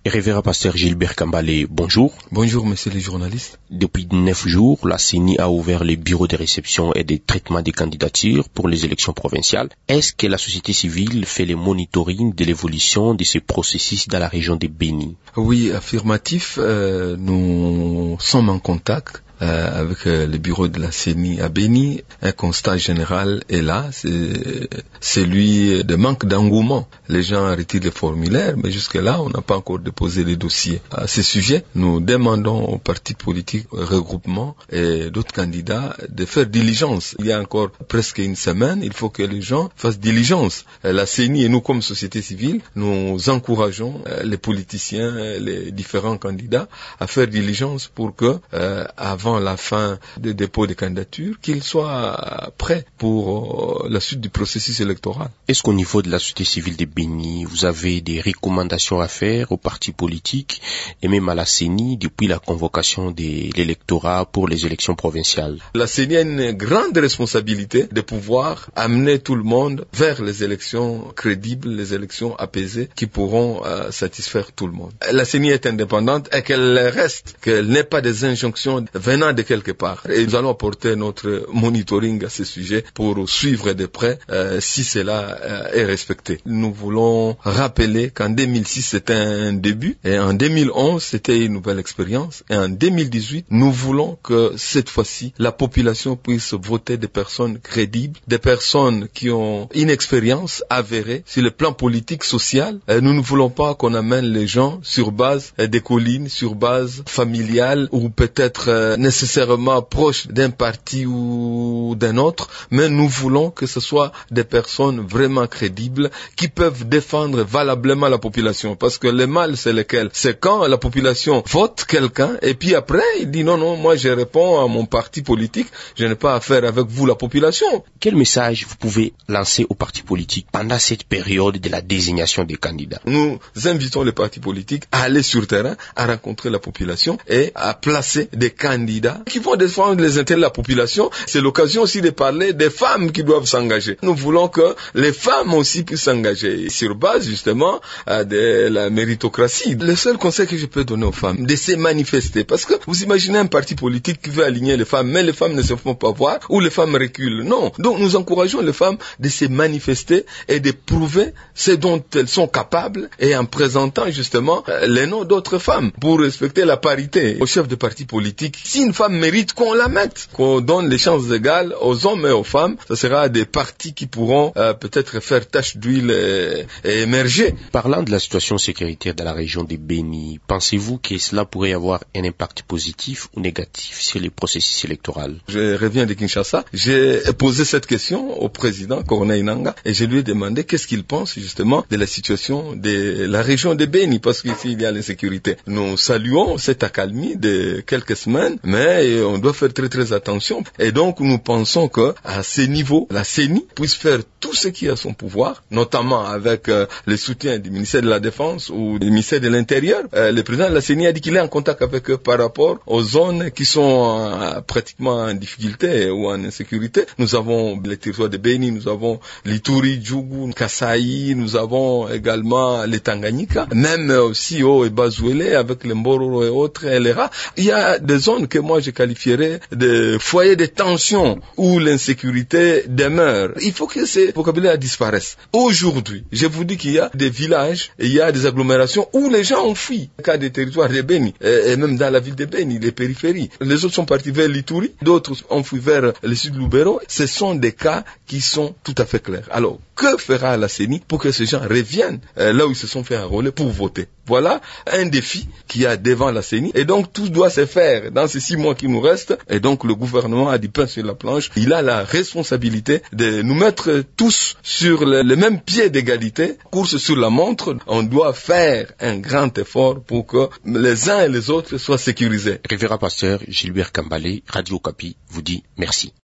Révérend pasteur Gilbert Kambalé, bonjour. Bonjour, messieurs les journalistes. Depuis 9 jours, la CENI a ouvert les bureaux de réception et de traitement des candidatures pour les élections provinciales. Est-ce que la société civile fait le monitoring de l'évolution de ces processus dans la région de Béni? Oui, affirmatif. Nous sommes en contact avec le bureau de la CENI à Béni. Un constat général est là, c'est celui de manque d'engouement. Les gens retirent les formulaires, mais jusque-là, on n'a pas encore déposé les dossiers. À ce sujet, nous demandons aux partis politiques, regroupements et d'autres candidats de faire diligence. Il y a encore presque une semaine, il faut que les gens fassent diligence. La CENI et nous, comme société civile, nous encourageons les politiciens, les différents candidats à faire diligence pour que, avant la fin des dépôts de candidature, qu'ils soient prêts pour la suite du processus électoral. Est-ce qu'au niveau de la société civile de Béni, vous avez des recommandations à faire aux partis politiques et même à la CENI depuis la convocation de l'électorat pour les élections provinciales? La CENI a une grande responsabilité de pouvoir amener tout le monde vers les élections crédibles, les élections apaisées qui pourront satisfaire tout le monde. La CENI est indépendante et qu'elle reste, qu'elle n'ait pas des injonctions venant de quelque part. Et nous allons apporter notre monitoring à ce sujet pour suivre de près si cela est respecté. Nous voulons rappeler qu'en 2006 c'était un début et en 2011 c'était une nouvelle expérience et en 2018 nous voulons que cette fois-ci la population puisse voter des personnes crédibles, des personnes qui ont une expérience avérée sur le plan politique, social. Nous ne voulons pas qu'on amène les gens sur base des collines, sur base familiale ou peut-être nécessairement proche d'un parti ou d'un autre, mais nous voulons que ce soit des personnes vraiment crédibles qui peuvent défendre valablement la population. Parce que le mal, c'est lequel? C'est quand la population vote quelqu'un et puis après, il dit non, moi je réponds à mon parti politique, je n'ai pas affaire avec vous la population. Quel message vous pouvez lancer aux partis politiques pendant cette période de la désignation des candidats? Nous invitons les partis politiques à aller sur terrain, à rencontrer la population et à placer des candidats qui vont défendre les intérêts de la population. C'est l'occasion aussi de parler des femmes qui doivent s'engager. Nous voulons que les femmes aussi puissent s'engager sur base justement de la méritocratie. Le seul conseil que je peux donner aux femmes, de se manifester. Parce que vous imaginez un parti politique qui veut aligner les femmes, mais les femmes ne se font pas voir ou les femmes reculent. Non. Donc nous encourageons les femmes de se manifester et de prouver ce dont elles sont capables et en présentant justement les noms d'autres femmes pour respecter la parité. Au chef de parti politique, si une femme mérite qu'on la mette, qu'on donne les chances égales aux hommes et aux femmes, ce sera des partis qui pourront peut-être faire tache d'huile et émerger. Parlant de la situation sécuritaire dans la région de Béni, pensez-vous que cela pourrait avoir un impact positif ou négatif sur les processus électoraux? Je reviens de Kinshasa, j'ai posé cette question au président Corneille Nangaa et je lui ai demandé qu'est-ce qu'il pense justement de la situation de la région de Béni, parce qu'ici il y a l'insécurité. Nous saluons cette accalmie de quelques semaines, mais on doit faire très attention. Et donc nous pensons que à ce niveau, la CENI puisse faire tout ce qui est à son pouvoir, notamment avec le soutien du ministère de la Défense ou du ministère de l'Intérieur. Le président de la CENI a dit qu'il est en contact avec eux par rapport aux zones qui sont pratiquement en difficulté ou en insécurité. Nous avons les territoires de Béni, nous avons l'Ituri, Djougou, Kasaï, nous avons également les Tanganyika, même aussi au Ebazouélé avec les Mboro et autres, LRA. Il y a des zones que moi je qualifierais de foyers de tension où l'insécurité demeure. Il faut que ces vocabulaires disparaissent. Aujourd'hui, je vous dis qu'il y a des villages, il y a des agglomérations où les gens ont fui. Le cas des territoires de Béni, et même dans la ville de Béni, les périphéries. Les autres sont partis vers l'Ituri, d'autres ont fui vers le sud de Lubero. Ce sont des cas qui sont tout à fait clairs. Alors, que fera la CENI pour que ces gens reviennent là où ils se sont fait enrôler pour voter? Voilà un défi qu'il y a devant la CENI. Et donc, tout doit se faire dans ces 6 mois qui nous restent. Et donc, le gouvernement a du pain sur la planche. Il a la responsabilité de nous mettre tous sur le même pied d'égalité. Course sur la montre. On doit faire un grand effort pour que les uns et les autres soient sécurisés. Révérend pasteur Gilbert Kambalé, Radio Okapi, vous dit merci.